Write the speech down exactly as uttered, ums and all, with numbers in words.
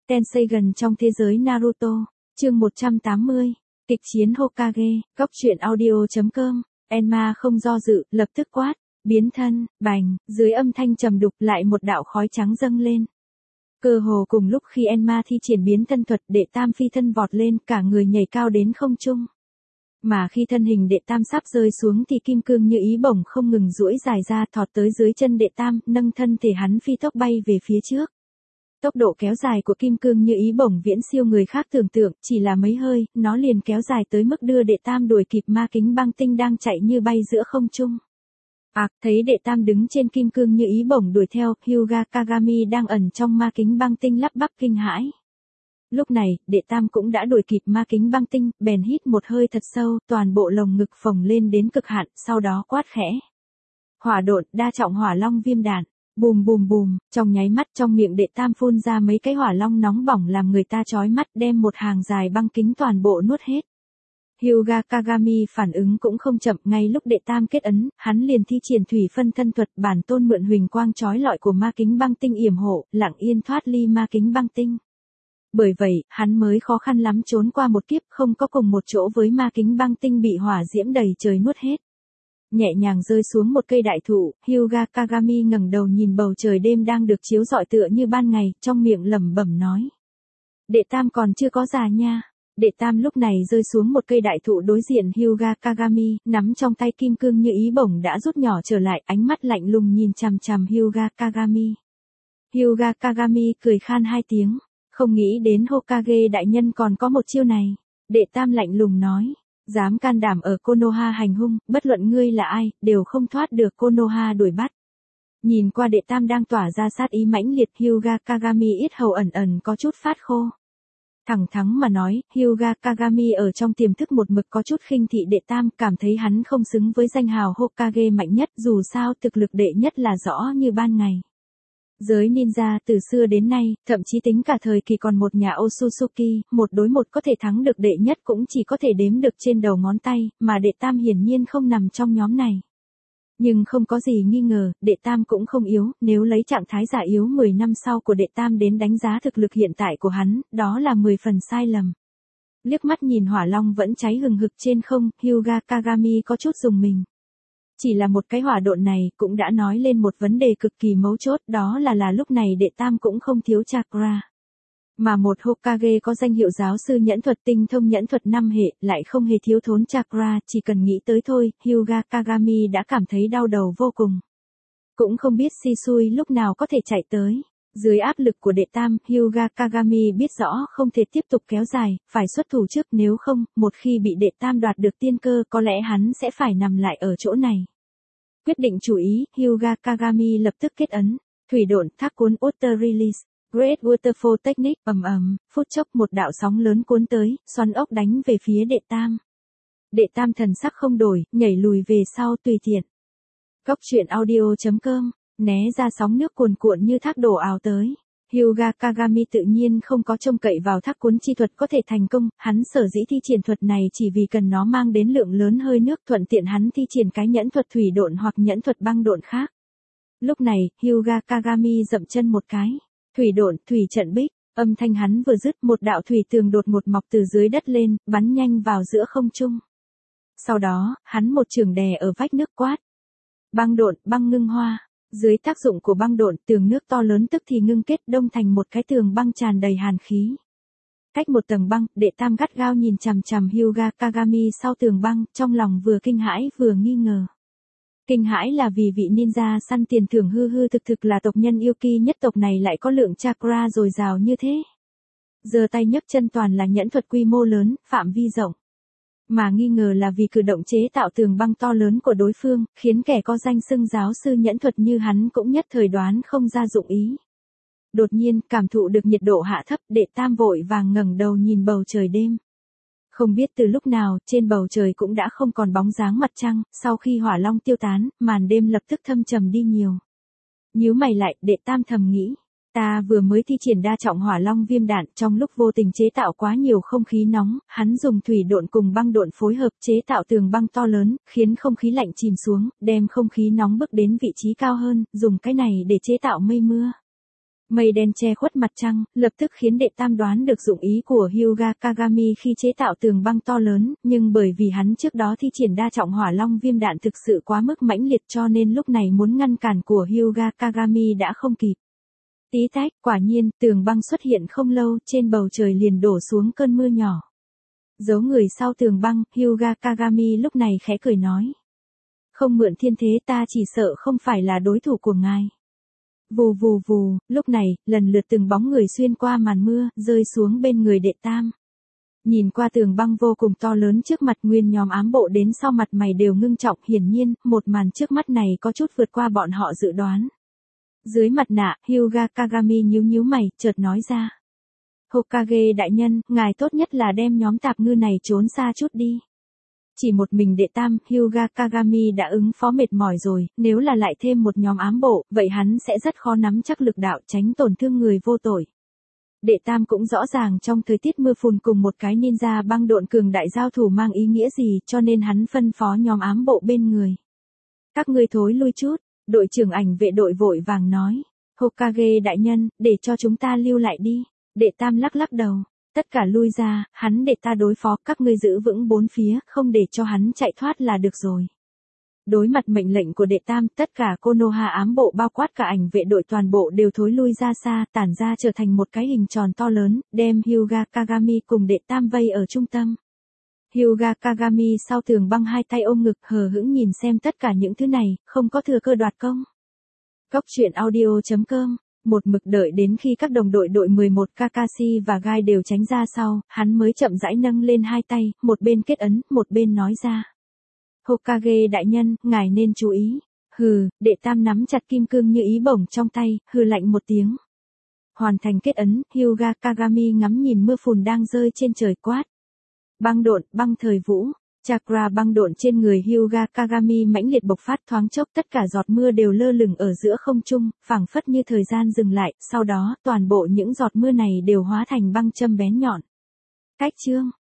Tenseigan trong thế giới Naruto, chương một trăm tám mươi, kịch chiến Hokage, góc truyện audio.com, Enma không do dự, lập tức quát, biến thân, bành, dưới âm thanh trầm đục lại một đạo khói trắng dâng lên. Cơ hồ cùng lúc khi Enma thi triển biến thân thuật, đệ tam phi thân vọt lên, cả người nhảy cao đến không trung. Mà khi thân hình đệ tam sắp rơi xuống thì kim cương như ý bổng không ngừng duỗi dài ra thọt tới dưới chân đệ tam, nâng thân thể hắn phi tốc bay về phía trước. Tốc độ kéo dài của kim cương như ý bổng viễn siêu người khác tưởng tượng, chỉ là mấy hơi, nó liền kéo dài tới mức đưa đệ tam đuổi kịp ma kính băng tinh đang chạy như bay giữa không trung. À, thấy đệ tam đứng trên kim cương như ý bổng đuổi theo, Hyuga Kagami đang ẩn trong ma kính băng tinh lắp bắp kinh hãi. Lúc này, đệ tam cũng đã đuổi kịp ma kính băng tinh, bèn hít một hơi thật sâu, toàn bộ lồng ngực phồng lên đến cực hạn, sau đó quát khẽ. Hỏa độn, đa trọng hỏa long viêm đạn. Bùm bùm bùm, trong nháy mắt trong miệng đệ tam phun ra mấy cái hỏa long nóng bỏng làm người ta chói mắt, đem một hàng dài băng kính toàn bộ nuốt hết. Hyuga Kagami phản ứng cũng không chậm, ngay lúc đệ tam kết ấn, hắn liền thi triển thủy phân thân thuật, bản tôn mượn huỳnh quang chói lọi của ma kính băng tinh yểm hộ, lặng yên thoát ly ma kính băng tinh. Bởi vậy, hắn mới khó khăn lắm trốn qua một kiếp, không có cùng một chỗ với ma kính băng tinh bị hỏa diễm đầy trời nuốt hết. Nhẹ nhàng rơi xuống một cây đại thụ, Hyuga Kagami ngẩng đầu nhìn bầu trời đêm đang được chiếu rọi tựa như ban ngày, trong miệng lẩm bẩm nói. Đệ tam còn chưa có già nha. Đệ tam lúc này rơi xuống một cây đại thụ đối diện Hyuga Kagami, nắm trong tay kim cương như ý bổng đã rút nhỏ trở lại, ánh mắt lạnh lùng nhìn chằm chằm Hyuga Kagami. Hyuga Kagami cười khan hai tiếng, không nghĩ đến Hokage đại nhân còn có một chiêu này. Đệ tam lạnh lùng nói. Dám can đảm ở Konoha hành hung, bất luận ngươi là ai, đều không thoát được Konoha đuổi bắt. Nhìn qua đệ tam đang tỏa ra sát ý mãnh liệt, Hyuga Kagami ít hầu ẩn ẩn có chút phát khô. Thẳng thắn mà nói, Hyuga Kagami ở trong tiềm thức một mực có chút khinh thị đệ tam, cảm thấy hắn không xứng với danh hào Hokage mạnh nhất, dù sao thực lực đệ nhất là rõ như ban ngày. Giới ninja từ xưa đến nay, thậm chí tính cả thời kỳ còn một nhà Otsutsuki, một đối một có thể thắng được đệ nhất cũng chỉ có thể đếm được trên đầu ngón tay, mà đệ tam hiển nhiên không nằm trong nhóm này. Nhưng không có gì nghi ngờ, đệ tam cũng không yếu, nếu lấy trạng thái giả yếu mười năm sau của đệ tam đến đánh giá thực lực hiện tại của hắn, đó là mười phần sai lầm. Liếc mắt nhìn hỏa long vẫn cháy hừng hực trên không, Hyuga Kagami có chút rùng mình. Chỉ là một cái hỏa độn này cũng đã nói lên một vấn đề cực kỳ mấu chốt, đó là là lúc này đệ tam cũng không thiếu chakra. Mà một Hokage có danh hiệu giáo sư nhẫn thuật tinh thông nhẫn thuật năm hệ, lại không hề thiếu thốn chakra, chỉ cần nghĩ tới thôi, Hyuga Kagami đã cảm thấy đau đầu vô cùng. Cũng không biết Shisui lúc nào có thể chạy tới. Dưới áp lực của đệ tam, Hyuga Kagami biết rõ không thể tiếp tục kéo dài, phải xuất thủ trước, nếu không, một khi bị đệ tam đoạt được tiên cơ có lẽ hắn sẽ phải nằm lại ở chỗ này. Quyết định chủ ý, Hyuga Kagami lập tức kết ấn, thủy độn, thác cuốn Water Release, Great Waterfall Technique, ầm ầm, phút chốc một đạo sóng lớn cuốn tới, xoắn ốc đánh về phía đệ tam. Đệ tam thần sắc không đổi, nhảy lùi về sau tùy tiện. Góc truyện audio.com, né ra sóng nước cuồn cuộn như thác đổ ào tới. Hyuga Kagami tự nhiên không có trông cậy vào thác cuốn chi thuật có thể thành công, hắn sở dĩ thi triển thuật này chỉ vì cần nó mang đến lượng lớn hơi nước, thuận tiện hắn thi triển cái nhẫn thuật thủy độn hoặc nhẫn thuật băng độn khác. Lúc này, Hyuga Kagami dậm chân một cái. Thủy độn, thủy trận bích, âm thanh hắn vừa dứt, một đạo thủy tường đột ngột mọc từ dưới đất lên, bắn nhanh vào giữa không trung. Sau đó, hắn một chưởng đè ở vách nước quát. Băng độn, băng ngưng hoa. Dưới tác dụng của băng độn, tường nước to lớn tức thì ngưng kết đông thành một cái tường băng tràn đầy hàn khí. Cách một tầng băng, đệ tam gắt gao nhìn chằm chằm Hyuga Kagami sau tường băng, trong lòng vừa kinh hãi vừa nghi ngờ. Kinh hãi là vì vị ninja săn tiền thưởng hư hư thực thực là tộc nhân yêu kỳ nhất tộc này lại có lượng chakra dồi dào như thế. Giơ tay nhấc chân toàn là nhẫn thuật quy mô lớn, phạm vi rộng. Mà nghi ngờ là vì cử động chế tạo tường băng to lớn của đối phương, khiến kẻ có danh xưng giáo sư nhẫn thuật như hắn cũng nhất thời đoán không ra dụng ý. Đột nhiên, cảm thụ được nhiệt độ hạ thấp, đệ tam vội vàng ngẩng đầu nhìn bầu trời đêm. Không biết từ lúc nào, trên bầu trời cũng đã không còn bóng dáng mặt trăng, sau khi hỏa long tiêu tán, màn đêm lập tức thâm trầm đi nhiều. Nhíu mày lại, đệ tam thầm nghĩ. Ta vừa mới thi triển đa trọng hỏa long viêm đạn, trong lúc vô tình chế tạo quá nhiều không khí nóng, hắn dùng thủy độn cùng băng độn phối hợp chế tạo tường băng to lớn, khiến không khí lạnh chìm xuống, đem không khí nóng bước đến vị trí cao hơn, dùng cái này để chế tạo mây mưa. Mây đen che khuất mặt trăng, lập tức khiến đệ tam đoán được dụng ý của Hyuga Kagami khi chế tạo tường băng to lớn, nhưng bởi vì hắn trước đó thi triển đa trọng hỏa long viêm đạn thực sự quá mức mãnh liệt cho nên lúc này muốn ngăn cản của Hyuga Kagami đã không kịp. Tí tách, quả nhiên, tường băng xuất hiện không lâu, trên bầu trời liền đổ xuống cơn mưa nhỏ. Giấu người sau tường băng, Hyuga Kagami lúc này khẽ cười nói. Không mượn thiên thế ta chỉ sợ không phải là đối thủ của ngài. Vù vù vù, lúc này, lần lượt từng bóng người xuyên qua màn mưa, rơi xuống bên người đệ tam. Nhìn qua tường băng vô cùng to lớn trước mặt nguyên nhóm ám bộ đến sau mặt mày đều ngưng trọng, hiển nhiên, một màn trước mắt này có chút vượt qua bọn họ dự đoán. Dưới mặt nạ, Hyuga Kagami nhíu nhíu mày, chợt nói ra. Hokage đại nhân, ngài tốt nhất là đem nhóm tạp ngư này trốn xa chút đi. Chỉ một mình đệ tam, Hyuga Kagami đã ứng phó mệt mỏi rồi, nếu là lại thêm một nhóm ám bộ, vậy hắn sẽ rất khó nắm chắc lực đạo tránh tổn thương người vô tội. Đệ tam cũng rõ ràng trong thời tiết mưa phùn cùng một cái ninja băng độn cường đại giao thủ mang ý nghĩa gì cho nên hắn phân phó nhóm ám bộ bên người. Các ngươi thối lui chút, đội trưởng ảnh vệ đội vội vàng nói. Hokage đại nhân, để cho chúng ta lưu lại đi. Đệ tam lắc lắc đầu. Tất cả lui ra, hắn để ta đối phó, các ngươi giữ vững bốn phía, không để cho hắn chạy thoát là được rồi. Đối mặt mệnh lệnh của đệ tam, tất cả Konoha ám bộ bao quát cả ảnh vệ đội toàn bộ đều thối lui ra xa, tản ra trở thành một cái hình tròn to lớn, đem Hyuga Kagami cùng đệ tam vây ở trung tâm. Hyuga Kagami sau tường băng hai tay ôm ngực hờ hững nhìn xem tất cả những thứ này, không có thừa cơ đoạt công. Cốc truyện audio chấm com Một mực đợi đến khi các đồng đội đội mười một Kakashi và Gai đều tránh ra sau, hắn mới chậm rãi nâng lên hai tay, một bên kết ấn, một bên nói ra. Hokage đại nhân, ngài nên chú ý. Hừ, đệ tam nắm chặt kim cương như ý bổng trong tay, hừ lạnh một tiếng. Hoàn thành kết ấn, Hyuga Kagami ngắm nhìn mưa phùn đang rơi trên trời quát. Băng độn, băng thời vũ. Chakra băng độn trên người Hyuga Kagami mãnh liệt bộc phát thoáng chốc tất cả giọt mưa đều lơ lửng ở giữa không trung, phảng phất như thời gian dừng lại, sau đó toàn bộ những giọt mưa này đều hóa thành băng châm bén nhọn. Cách chương